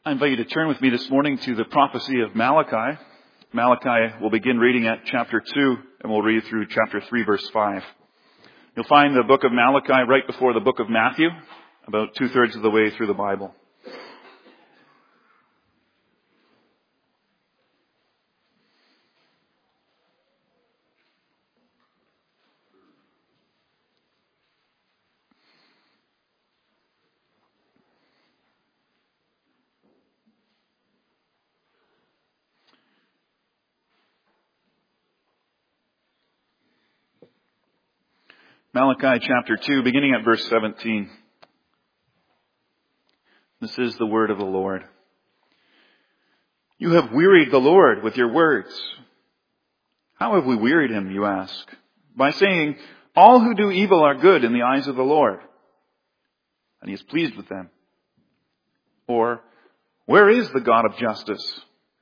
I invite you to turn with me this morning to the prophecy of Malachi. Malachi, we'll begin reading at chapter 2, and we'll read through chapter 3, verse 5. You'll find the book of Malachi right before the book of Matthew, about 2/3 of the way through the Bible. Malachi chapter 2, beginning at verse 17. This is the word of the Lord. You have wearied the Lord with your words. How have we wearied him, you ask? By saying, all who do evil are good in the eyes of the Lord, and he is pleased with them. Or, where is the God of justice?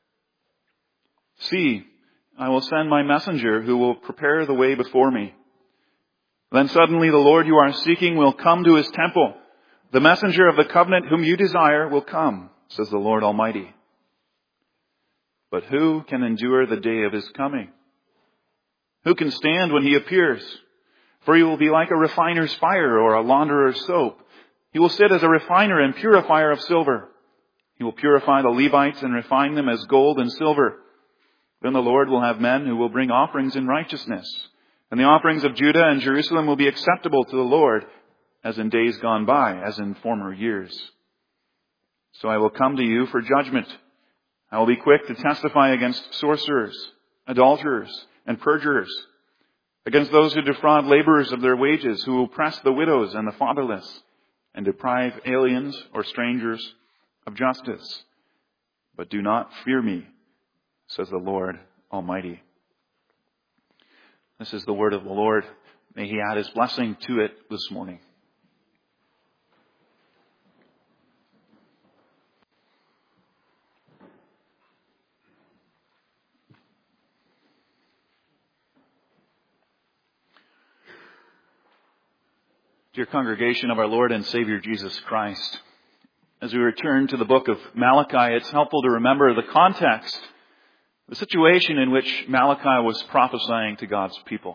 See, I will send my messenger who will prepare the way before me. Then suddenly the Lord you are seeking will come to his temple. The messenger of the covenant whom you desire will come, says the Lord Almighty. But who can endure the day of his coming? Who can stand when he appears? For he will be like a refiner's fire or a launderer's soap. He will sit as a refiner and purifier of silver. He will purify the Levites and refine them as gold and silver. Then the Lord will have men who will bring offerings in righteousness. And the offerings of Judah and Jerusalem will be acceptable to the Lord, as in days gone by, as in former years. So I will come to you for judgment. I will be quick to testify against sorcerers, adulterers, and perjurers, against those who defraud laborers of their wages, who oppress the widows and the fatherless, and deprive aliens or strangers of justice. But do not fear me, says the Lord Almighty. This is the word of the Lord. May he add his blessing to it this morning. Dear congregation of our Lord and Savior Jesus Christ, as we return to the book of Malachi, it's helpful to remember the context, the situation in which Malachi was prophesying to God's people.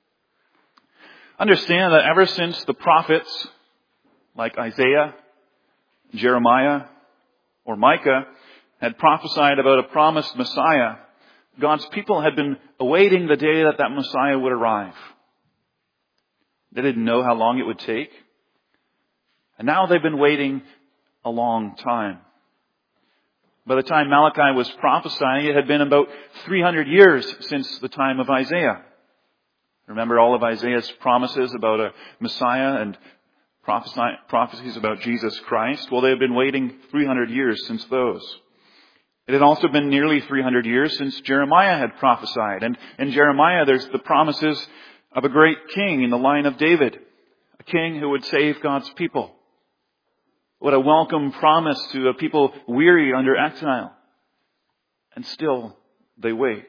Understand that ever since the prophets like Isaiah, Jeremiah, or Micah had prophesied about a promised Messiah, God's people had been awaiting the day that that Messiah would arrive. They didn't know how long it would take. And now they've been waiting a long time. By the time Malachi was prophesying, it had been about 300 years since the time of Isaiah. Remember all of Isaiah's promises about a Messiah and prophecies about Jesus Christ? Well, they had been waiting 300 years since those. It had also been nearly 300 years since Jeremiah had prophesied. And in Jeremiah, there's the promises of a great king in the line of David, a king who would save God's people. What a welcome promise to a people weary under exile. And still, they wait.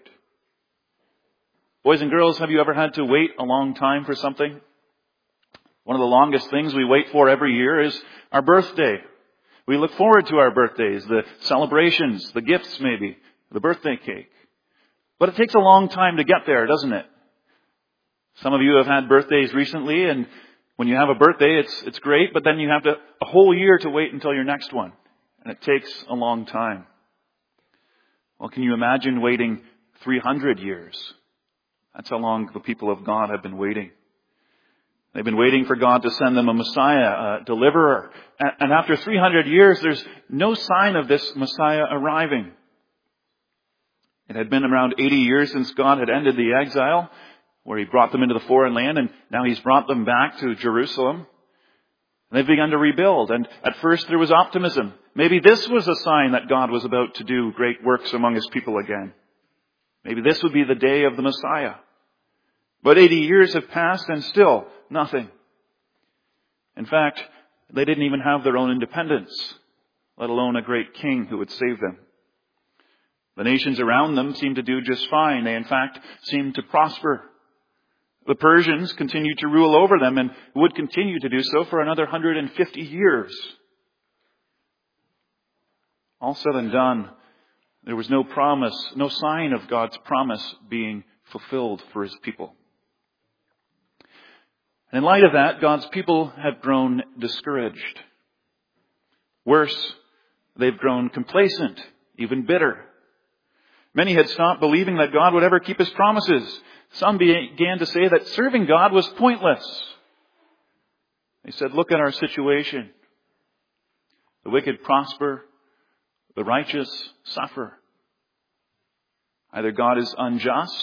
Boys and girls, have you ever had to wait a long time for something? One of the longest things we wait for every year is our birthday. We look forward to our birthdays, the celebrations, the gifts maybe, the birthday cake. But it takes a long time to get there, doesn't it? Some of you have had birthdays recently, and when you have a birthday, it's great, but then you have a whole year to wait until your next one. And it takes a long time. Well, can you imagine waiting 300 years? That's how long the people of God have been waiting. They've been waiting for God to send them a Messiah, a deliverer. And after 300 years, there's no sign of this Messiah arriving. It had been around 80 years since God had ended the exile, where he brought them into the foreign land, and now he's brought them back to Jerusalem. And they've begun to rebuild. And at first there was optimism. Maybe this was a sign that God was about to do great works among his people again. Maybe this would be the day of the Messiah. But 80 years have passed and still nothing. In fact, they didn't even have their own independence, let alone a great king who would save them. The nations around them seemed to do just fine. They, in fact, seemed to prosper. The Persians continued to rule over them and would continue to do so for another 150 years. all said and done, there was no promise, no sign of God's promise being fulfilled for His people. And in light of that, God's people have grown discouraged. Worse, they've grown complacent, even bitter. Many had stopped believing that God would ever keep His promises. Some began to say that serving God was pointless. They said, look at our situation. The wicked prosper, the righteous suffer. Either God is unjust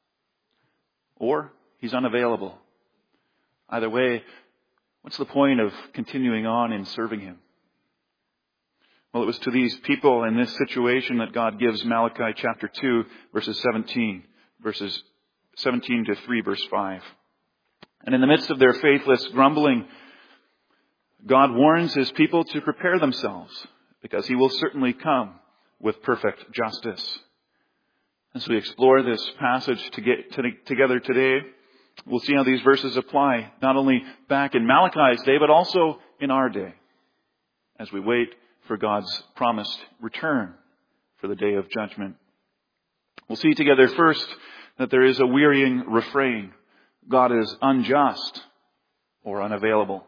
or He's unavailable. Either way, what's the point of continuing on in serving Him? Well, it was to these people in this situation that God gives Malachi chapter 2, verses 17 to 3, verse 5. And in the midst of their faithless grumbling, God warns His people to prepare themselves, because He will certainly come with perfect justice. As we explore this passage together today, we'll see how these verses apply, not only back in Malachi's day, but also in our day, as we wait for God's promised return for the day of judgment. We'll see together first that there is a wearying refrain. God is unjust or unavailable.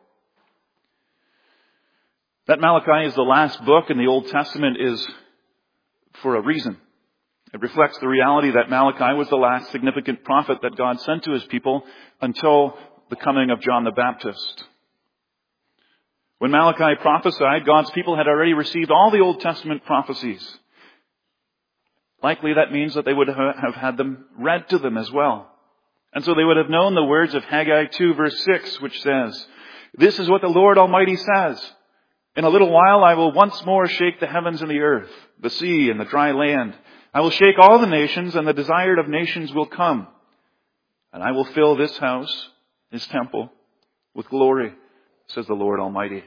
That Malachi is the last book in the Old Testament is for a reason. It reflects the reality that Malachi was the last significant prophet that God sent to His people until the coming of John the Baptist. When Malachi prophesied, God's people had already received all the Old Testament prophecies. Likely that means that they would have had them read to them as well. And so they would have known the words of Haggai 2 verse 6, which says, "This is what the Lord Almighty says. In a little while I will once more shake the heavens and the earth, the sea and the dry land. I will shake all the nations, and the desired of nations will come. And I will fill this house, His temple, with glory, says the Lord Almighty."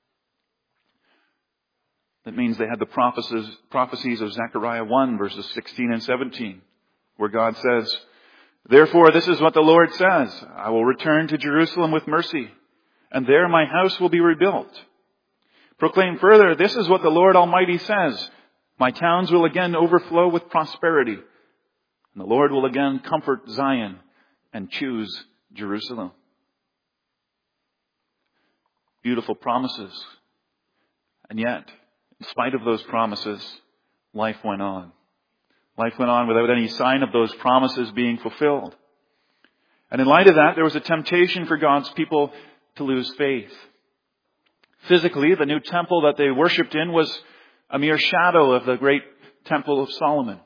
That means they had the prophecies of Zechariah 1 verses 16 and 17, where God says, "Therefore this is what the Lord says, I will return to Jerusalem with mercy, and there my house will be rebuilt. Proclaim further, this is what the Lord Almighty says, my towns will again overflow with prosperity, and the Lord will again comfort Zion and choose Jerusalem." Beautiful promises. And yet, in spite of those promises, life went on. Life went on without any sign of those promises being fulfilled. And in light of that, there was a temptation for God's people to lose faith. Physically, the new temple that they worshipped in was a mere shadow of the great temple of Solomon.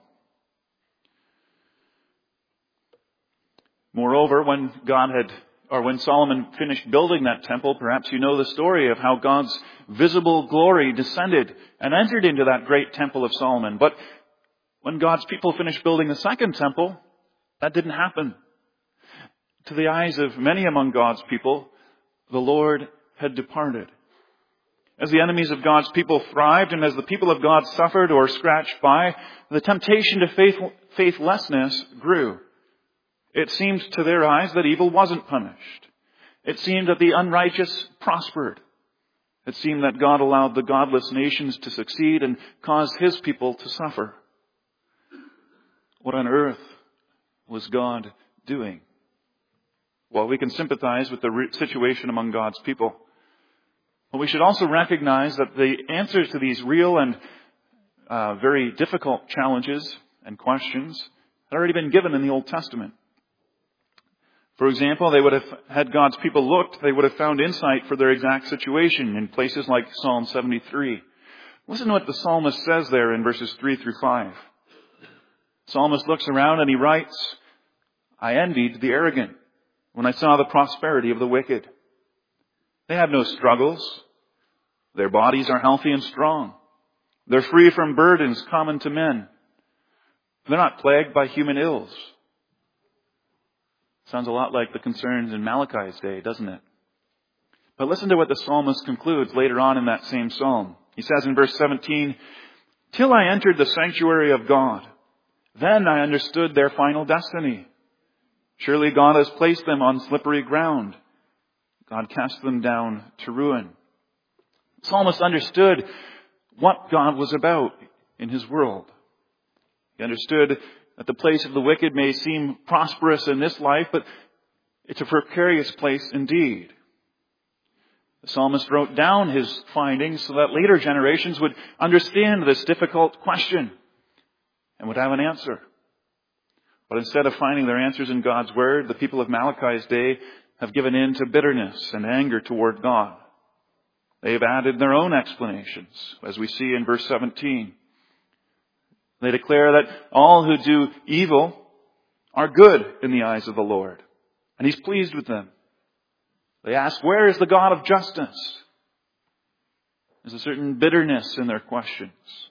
Moreover, when Solomon finished building that temple, perhaps you know the story of how God's visible glory descended and entered into that great temple of Solomon. But when God's people finished building the second temple, that didn't happen. To the eyes of many among God's people, the Lord had departed. As the enemies of God's people thrived and as the people of God suffered or scratched by, the temptation to faithlessness grew. It seemed to their eyes that evil wasn't punished. It seemed that the unrighteous prospered. It seemed that God allowed the godless nations to succeed and caused His people to suffer. What on earth was God doing? Well, we can sympathize with the situation among God's people. But we should also recognize that the answers to these real and very difficult challenges and questions had already been given in the Old Testament. For example, they would have had God's people looked, they would have found insight for their exact situation in places like Psalm 73. Listen to what the psalmist says there in verses 3 through 5. The psalmist looks around and he writes, "I envied the arrogant when I saw the prosperity of the wicked. They have no struggles. Their bodies are healthy and strong. They're free from burdens common to men. They're not plagued by human ills." Sounds a lot like the concerns in Malachi's day, doesn't it? But listen to what the psalmist concludes later on in that same psalm. He says in verse 17, "Till I entered the sanctuary of God, then I understood their final destiny. Surely God has placed them on slippery ground. God cast them down to ruin." The psalmist understood what God was about in his world. He understood that the place of the wicked may seem prosperous in this life, but it's a precarious place indeed. The psalmist wrote down his findings so that later generations would understand this difficult question and would have an answer. But instead of finding their answers in God's Word, the people of Malachi's day have given in to bitterness and anger toward God. They have added their own explanations, as we see in verse 17. They declare that all who do evil are good in the eyes of the Lord, and He's pleased with them. They ask, where is the God of justice? There's a certain bitterness in their questions.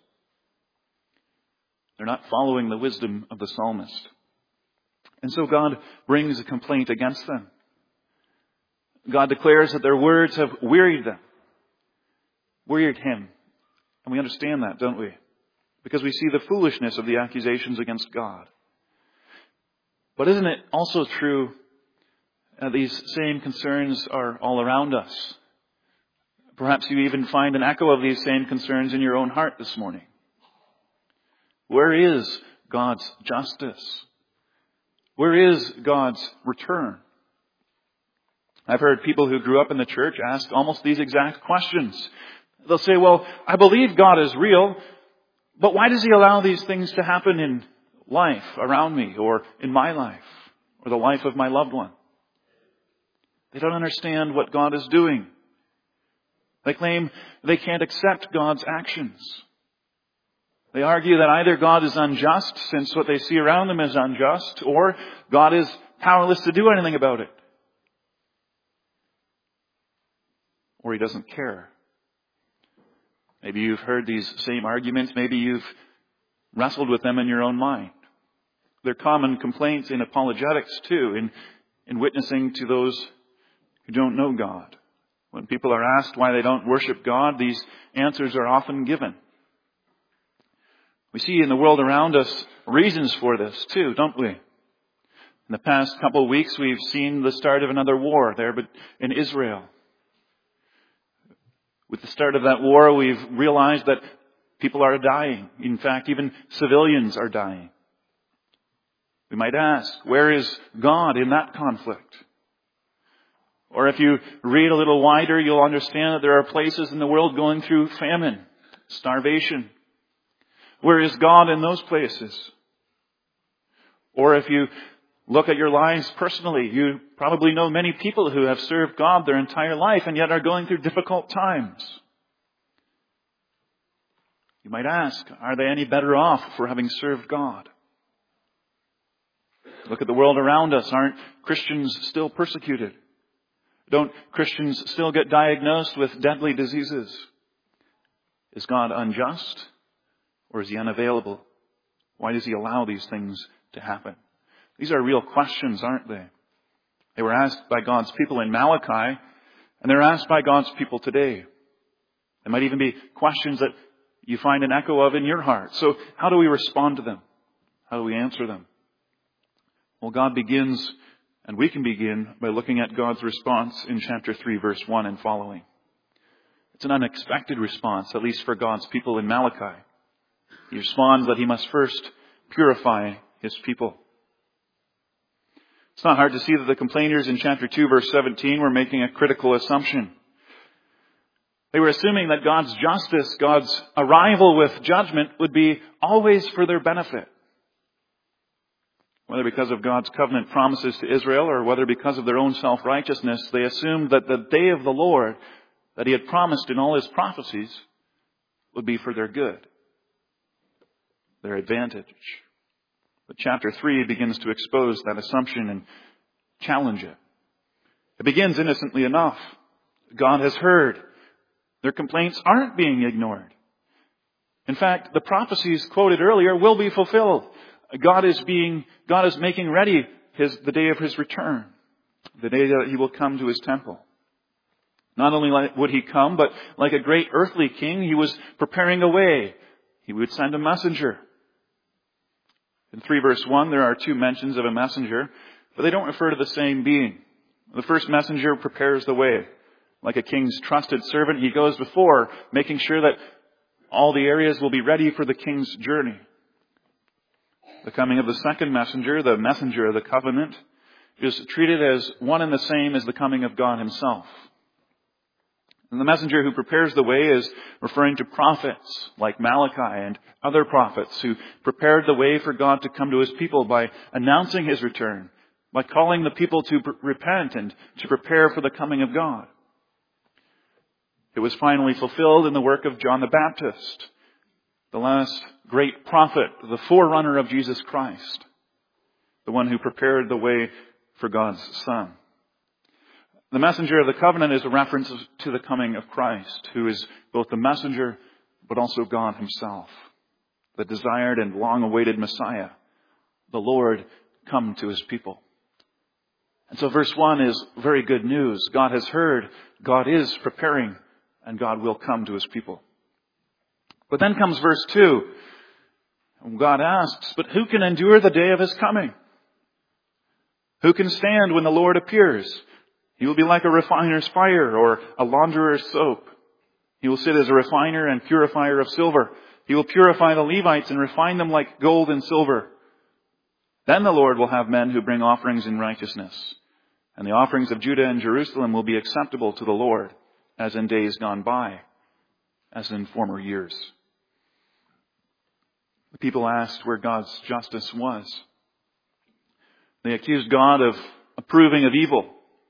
They're not following the wisdom of the psalmist. And so God brings a complaint against them. God declares that their words have wearied them. Wearied Him. And we understand that, don't we? Because we see the foolishness of the accusations against God. But isn't it also true that these same concerns are all around us? Perhaps you even find an echo of these same concerns in your own heart this morning. Where is God's justice? Where is God's return? I've heard people who grew up in the church ask almost these exact questions. They'll say, well, I believe God is real, but why does He allow these things to happen in life around me or in my life or the life of my loved one? They don't understand what God is doing. They claim they can't accept God's actions. They argue that either God is unjust, since what they see around them is unjust, or God is powerless to do anything about it. Or He doesn't care. Maybe you've heard these same arguments. Maybe you've wrestled with them in your own mind. They're common complaints in apologetics too, in witnessing to those who don't know God. When people are asked why they don't worship God, these answers are often given. We see in the world around us reasons for this too, don't we? In the past couple of weeks, we've seen the start of another war there in Israel. With the start of that war, we've realized that people are dying. In fact, even civilians are dying. We might ask, where is God in that conflict? Or if you read a little wider, you'll understand that there are places in the world going through famine, starvation. Where is God in those places? Or if you look at your lives personally, you probably know many people who have served God their entire life and yet are going through difficult times. You might ask, are they any better off for having served God? Look at the world around us. Aren't Christians still persecuted? Don't Christians still get diagnosed with deadly diseases? Is God unjust? Or is He unavailable? Why does He allow these things to happen? These are real questions, aren't they? They were asked by God's people in Malachi, and they're asked by God's people today. They might even be questions that you find an echo of in your heart. So how do we respond to them? How do we answer them? Well, God begins, and we can begin by looking at God's response in chapter 3, verse 1 and following. It's an unexpected response, at least for God's people in Malachi. He responds that He must first purify His people. It's not hard to see that the complainers in chapter 2, verse 17 were making a critical assumption. They were assuming that God's justice, God's arrival with judgment, would be always for their benefit. Whether because of God's covenant promises to Israel or whether because of their own self-righteousness, they assumed that the day of the Lord that He had promised in all His prophecies would be for their good, their advantage. But chapter 3 begins to expose that assumption and challenge it. It begins innocently enough. God has heard. Their complaints aren't being ignored. In fact, the prophecies quoted earlier will be fulfilled. God is making ready the day of His return, the day that He will come to His temple. Not only would He come, but like a great earthly king, He was preparing a way. He would send a messenger. In 3 verse 1, there are 2 mentions of a messenger, but they don't refer to the same being. The first messenger prepares the way. Like a king's trusted servant, he goes before, making sure that all the areas will be ready for the king's journey. The coming of the second messenger, the messenger of the covenant, is treated as one and the same as the coming of God himself. And the messenger who prepares the way is referring to prophets like Malachi and other prophets who prepared the way for God to come to his people by announcing his return, by calling the people to repent and to prepare for the coming of God. It was finally fulfilled in the work of John the Baptist, the last great prophet, the forerunner of Jesus Christ, the one who prepared the way for God's Son. The messenger of the covenant is a reference to the coming of Christ, who is both the messenger but also God himself, the desired and long-awaited Messiah, the Lord come to his people. And so verse 1 is very good news. God has heard, God is preparing, and God will come to his people. But then comes verse 2. God asks, but who can endure the day of his coming? Who can stand when the Lord appears? He will be like a refiner's fire or a launderer's soap. He will sit as a refiner and purifier of silver. He will purify the Levites and refine them like gold and silver. Then the Lord will have men who bring offerings in righteousness. And the offerings of Judah and Jerusalem will be acceptable to the Lord, as in days gone by, as in former years. The people asked where God's justice was. They accused God of approving of evil.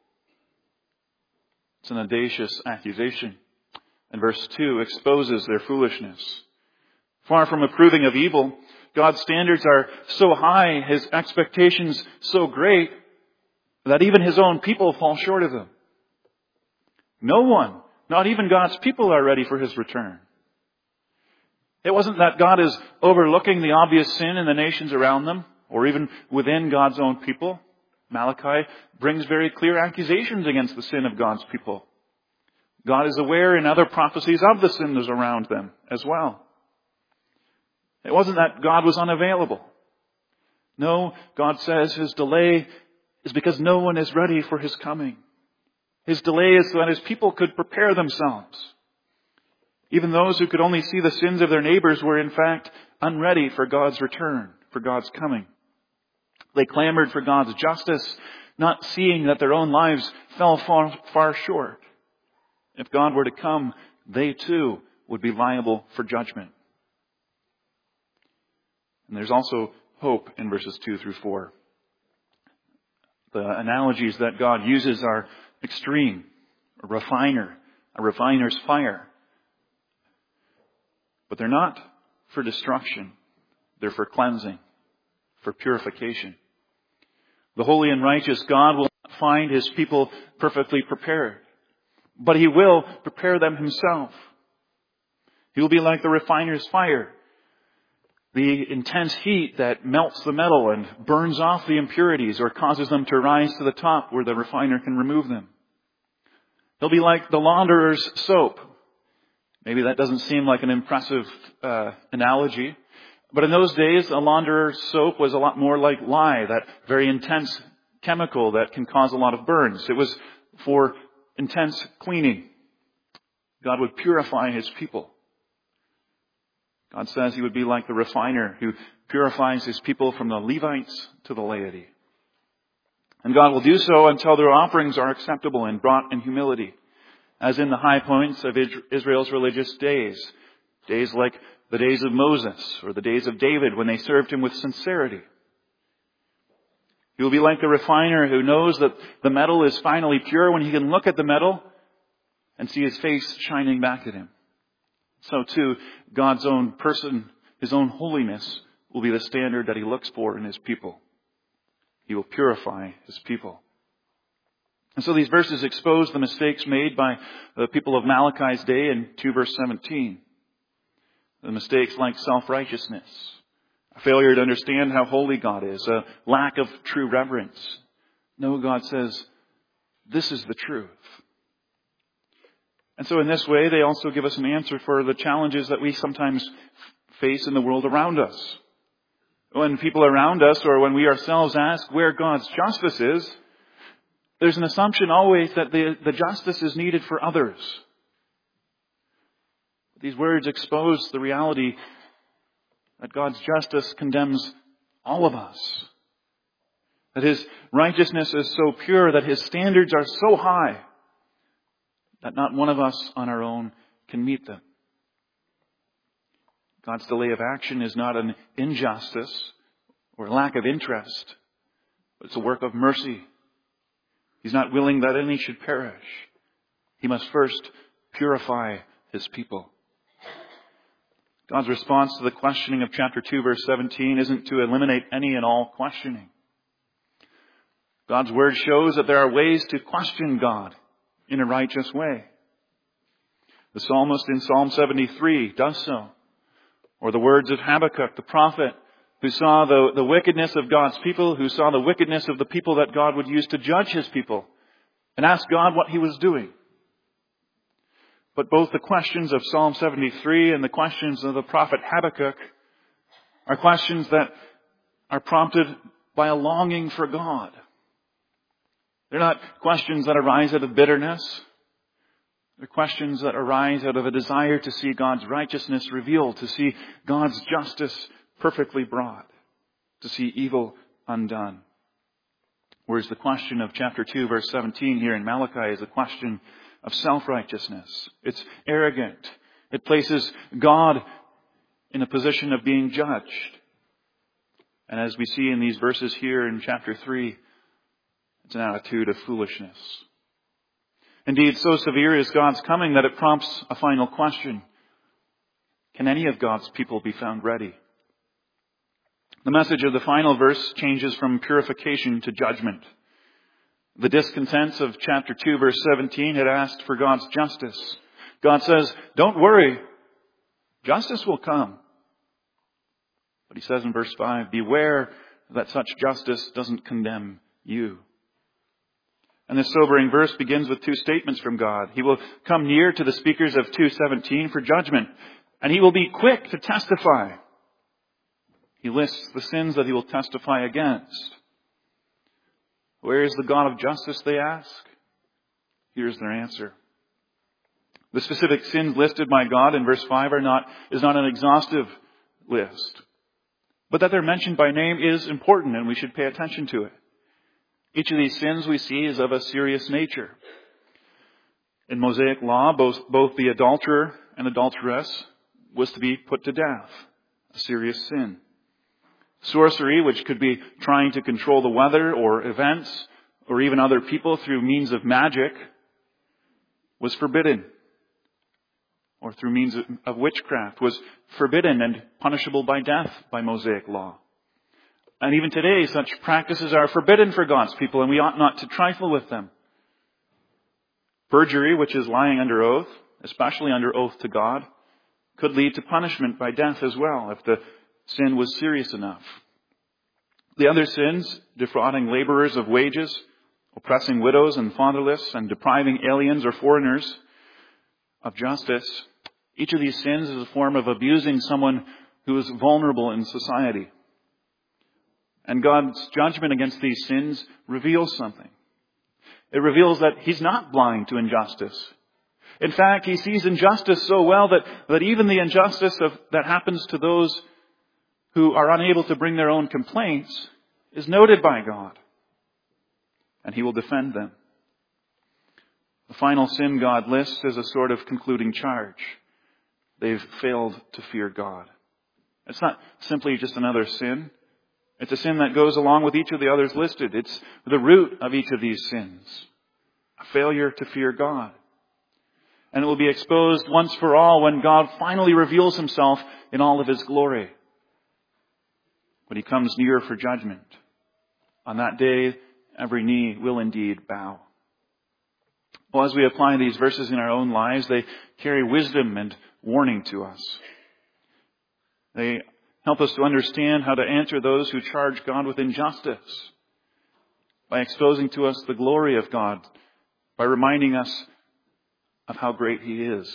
It's an audacious accusation. And verse 2 exposes their foolishness. Far from approving of evil, God's standards are so high, his expectations so great, that even his own people fall short of them. No one, not even God's people, are ready for his return. It wasn't that God is overlooking the obvious sin in the nations around them, or even within God's own people. Malachi brings very clear accusations against the sin of God's people. God is aware in other prophecies of the sins around them as well. It wasn't that God was unavailable. No, God says his delay is because no one is ready for his coming. His delay is so that his people could prepare themselves. Even those who could only see the sins of their neighbors were in fact unready for God's return, for God's coming. They clamored for God's justice, not seeing that their own lives fell far short. If God were to come, they too would be liable for judgment. And there's also hope in verses 2 through 4. The analogies that God uses are extreme. A refiner's fire. But they're not for destruction. They're for cleansing, for purification. The holy and righteous God will not find his people perfectly prepared, but he will prepare them himself. He will be like the refiner's fire, the intense heat that melts the metal and burns off the impurities or causes them to rise to the top where the refiner can remove them. He'll be like the launderer's soap. Maybe that doesn't seem like an impressive analogy. But in those days, a launderer's soap was a lot more like lye, that very intense chemical that can cause a lot of burns. It was for intense cleaning. God would purify his people. God says he would be like the refiner who purifies his people from the Levites to the laity. And God will do so until their offerings are acceptable and brought in humility, as in the high points of Israel's religious days. Days like the days of Moses or the days of David when they served him with sincerity. He will be like the refiner who knows that the metal is finally pure when he can look at the metal and see his face shining back at him. So too, God's own person, his own holiness, will be the standard that he looks for in his people. He will purify his people. And so these verses expose the mistakes made by the people of Malachi's day in 2 verse 17. The mistakes like self-righteousness, a failure to understand how holy God is, a lack of true reverence. No, God says, this is the truth. And so in this way, they also give us an answer for the challenges that we sometimes face in the world around us. When people around us or when we ourselves ask where God's justice is, there's an assumption always that the justice is needed for others. These words expose the reality that God's justice condemns all of us. That His righteousness is so pure, that His standards are so high, that not one of us on our own can meet them. God's delay of action is not an injustice or a lack of interest, but it's a work of mercy. He's not willing that any should perish. He must first purify His people. God's response to the questioning of chapter 2, verse 17 isn't to eliminate any and all questioning. God's Word shows that there are ways to question God in a righteous way. The psalmist in Psalm 73 does so. Or the words of Habakkuk, the prophet, who saw the wickedness of God's people, who saw the wickedness of the people that God would use to judge His people, and asked God what He was doing. But both the questions of Psalm 73 and the questions of the prophet Habakkuk are questions that are prompted by a longing for God. They're not questions that arise out of bitterness. They're questions that arise out of a desire to see God's righteousness revealed, to see God's justice perfectly brought, to see evil undone. Whereas the question of chapter 2, verse 17 here in Malachi is a question of self-righteousness. It's arrogant. It places God in a position of being judged. And as we see in these verses here in chapter 3, it's an attitude of foolishness. Indeed, so severe is God's coming that it prompts a final question. Can any of God's people be found ready? The message of the final verse changes from purification to judgment. The discontents of chapter 2, verse 17 had asked for God's justice. God says, don't worry, justice will come. But He says in verse 5, beware that such justice doesn't condemn you. And this sobering verse begins with two statements from God. He will come near to the speakers of 2:17 for judgment, and He will be quick to testify. He lists the sins that He will testify against. Where is the God of justice, they ask? Here's their answer. The specific sins listed by God in verse 5 is not an exhaustive list. But that they're mentioned by name is important, and we should pay attention to it. Each of these sins we see is of a serious nature. In Mosaic law, both the adulterer and adulteress was to be put to death. A serious sin. Sorcery, which could be trying to control the weather or events or even other people through means of magic, was forbidden. Or through means of witchcraft was forbidden and punishable by death by Mosaic law. And even today, such practices are forbidden for God's people, and we ought not to trifle with them. Perjury, which is lying under oath, especially under oath to God, could lead to punishment by death as well, if the sin was serious enough. The other sins, defrauding laborers of wages, oppressing widows and fatherless, and depriving aliens or foreigners of justice, each of these sins is a form of abusing someone who is vulnerable in society. And God's judgment against these sins reveals something. It reveals that He's not blind to injustice. In fact, He sees injustice so well that even the injustice that happens to those who are unable to bring their own complaints is noted by God. And He will defend them. The final sin God lists is a sort of concluding charge. They've failed to fear God. It's not simply just another sin. It's a sin that goes along with each of the others listed. It's the root of each of these sins. A failure to fear God. And it will be exposed once for all when God finally reveals Himself in all of His glory. When He comes near for judgment. On that day, every knee will indeed bow. Well, as we apply these verses in our own lives, they carry wisdom and warning to us. They help us to understand how to answer those who charge God with injustice by exposing to us the glory of God, by reminding us of how great He is.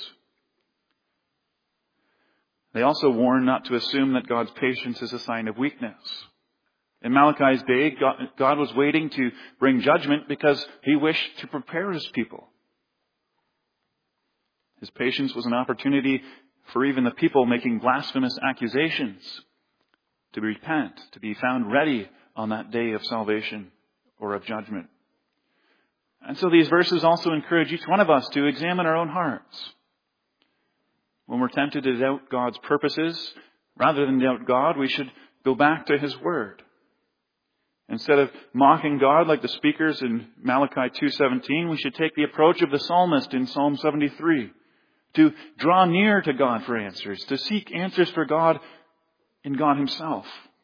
They also warn not to assume that God's patience is a sign of weakness. In Malachi's day, God was waiting to bring judgment because He wished to prepare His people. His patience was an opportunity for even the people making blasphemous accusations to repent, to be found ready on that day of salvation or of judgment. And so these verses also encourage each one of us to examine our own hearts. When we're tempted to doubt God's purposes, rather than doubt God, we should go back to His Word. Instead of mocking God like the speakers in Malachi 2:17, we should take the approach of the psalmist in Psalm 73, to draw near to God for answers, to seek answers for God in God Himself.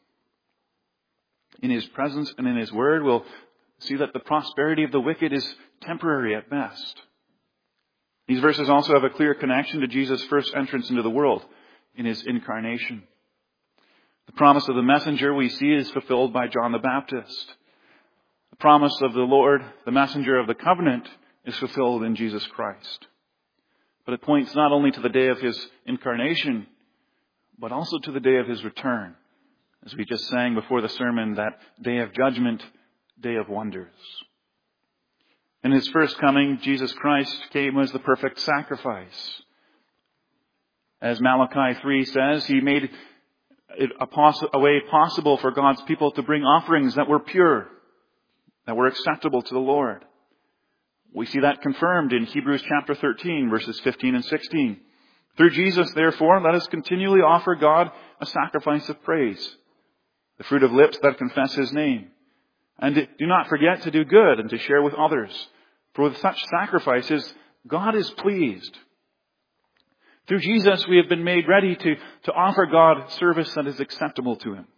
In His presence and in His Word, we'll see that the prosperity of the wicked is temporary at best. These verses also have a clear connection to Jesus' first entrance into the world in His incarnation. The promise of the messenger we see is fulfilled by John the Baptist. The promise of the Lord, the messenger of the covenant, is fulfilled in Jesus Christ. But it points not only to the day of His incarnation, but also to the day of His return. As we just sang before the sermon, that day of judgment, day of wonders. In His first coming, Jesus Christ came as the perfect sacrifice. As Malachi 3 says, He made it a way possible for God's people to bring offerings that were pure, that were acceptable to the Lord. We see that confirmed in Hebrews chapter 13, verses 15 and 16. Through Jesus, therefore, let us continually offer God a sacrifice of praise, the fruit of lips that confess His name. And do not forget to do good and to share with others, for with such sacrifices, God is pleased. Through Jesus, we have been made ready to offer God service that is acceptable to Him.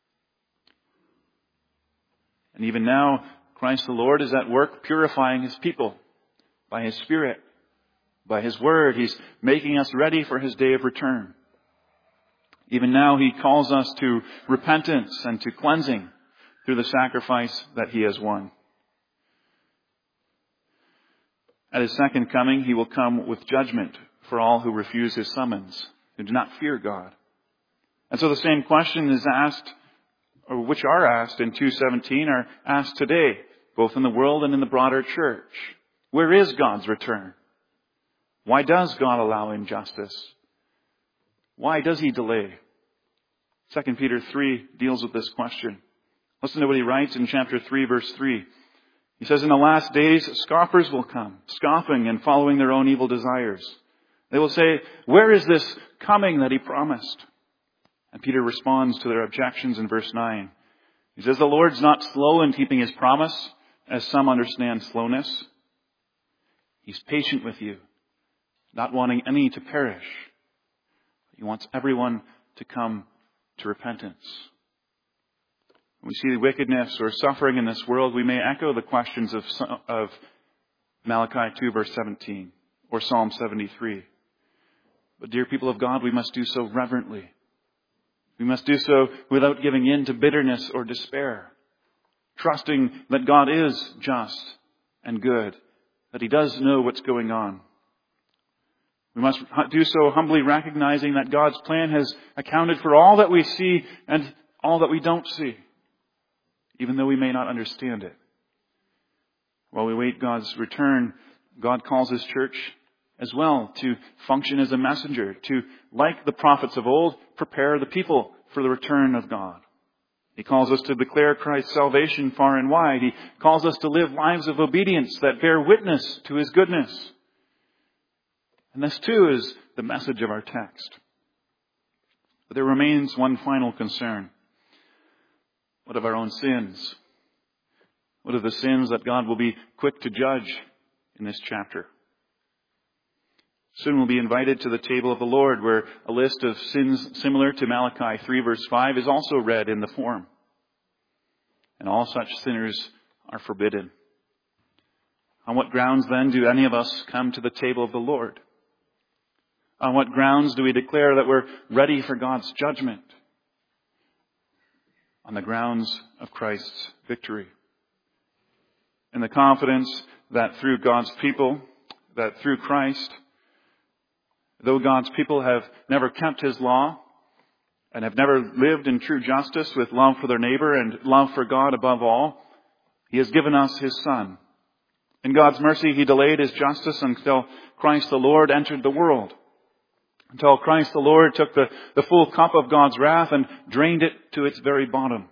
And even now, Christ the Lord is at work purifying His people by His Spirit, by His Word. He's making us ready for His day of return. Even now, He calls us to repentance and to cleansing through the sacrifice that He has won. At His second coming, He will come with judgment for all who refuse His summons, who do not fear God. And so the same question is asked, or which are asked in 2:17, are asked today, both in the world and in the broader church. Where is God's return? Why does God allow injustice? Why does He delay? 2 Peter 3 deals with this question. Listen to what he writes in chapter 3, verse 3. He says, in the last days, scoffers will come, scoffing and following their own evil desires. They will say, where is this coming that He promised? And Peter responds to their objections in verse 9. He says, the Lord's not slow in keeping His promise, as some understand slowness. He's patient with you, not wanting any to perish. He wants everyone to come to repentance. When we see the wickedness or suffering in this world, we may echo the questions of Malachi 2, verse 17, or Psalm 73. But dear people of God, we must do so reverently. We must do so without giving in to bitterness or despair, trusting that God is just and good, that He does know what's going on. We must do so humbly recognizing that God's plan has accounted for all that we see and all that we don't see, even though we may not understand it. While we wait God's return, God calls His church as well to function as a messenger, to, like the prophets of old, prepare the people for the return of God. He calls us to declare Christ's salvation far and wide. He calls us to live lives of obedience that bear witness to His goodness. And this too is the message of our text. But there remains one final concern. What of our own sins? What of the sins that God will be quick to judge in this chapter? Soon we'll be invited to the table of the Lord, where a list of sins similar to Malachi 3 verse 5 is also read in the form. And all such sinners are forbidden. On what grounds then do any of us come to the table of the Lord? On what grounds do we declare that we're ready for God's judgment? On the grounds of Christ's victory. In the confidence that through God's people, that through Christ, though God's people have never kept His law and have never lived in true justice with love for their neighbor and love for God above all, He has given us His Son. In God's mercy, He delayed His justice until Christ the Lord entered the world. Until Christ the Lord took the full cup of God's wrath and drained it to its very bottom.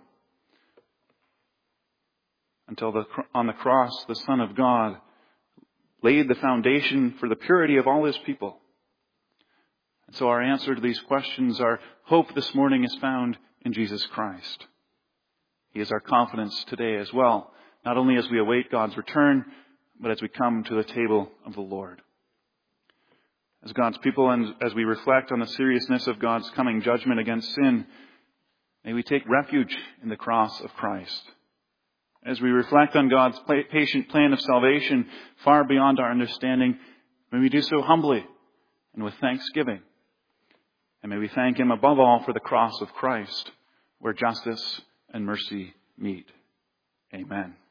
Until on the cross, the Son of God laid the foundation for the purity of all His people. And so our answer to these questions, our hope this morning is found in Jesus Christ. He is our confidence today as well, not only as we await God's return, but as we come to the table of the Lord. As God's people and as we reflect on the seriousness of God's coming judgment against sin, may we take refuge in the cross of Christ. As we reflect on God's patient plan of salvation far beyond our understanding, may we do so humbly and with thanksgiving. And may we thank Him above all for the cross of Christ, where justice and mercy meet. Amen.